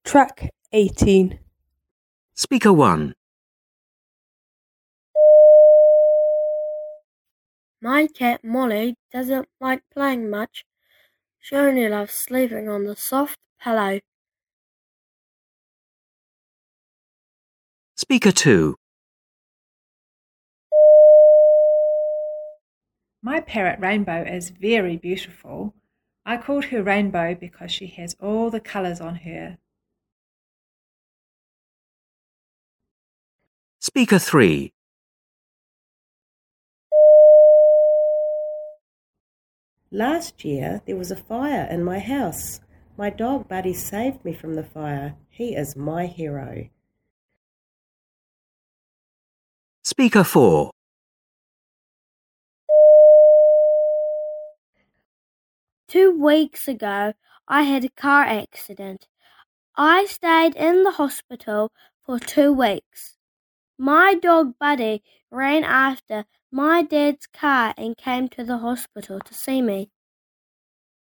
Track 18. Speaker 1. My cat Molly doesn't like playing much. She only loves sleeping on the soft pillow. Speaker 2. My parrot Rainbow is very beautiful. I called her Rainbow because she has all the colours on her. Speaker 3. Last year there was a fire in my house. My dog Buddy saved me from the fire. He is my hero. Speaker 4. Two weeks ago, I had a car accident. I stayed in the hospital for 2 weeks. My dog Buddy ran after my dad's car and came to the hospital to see me.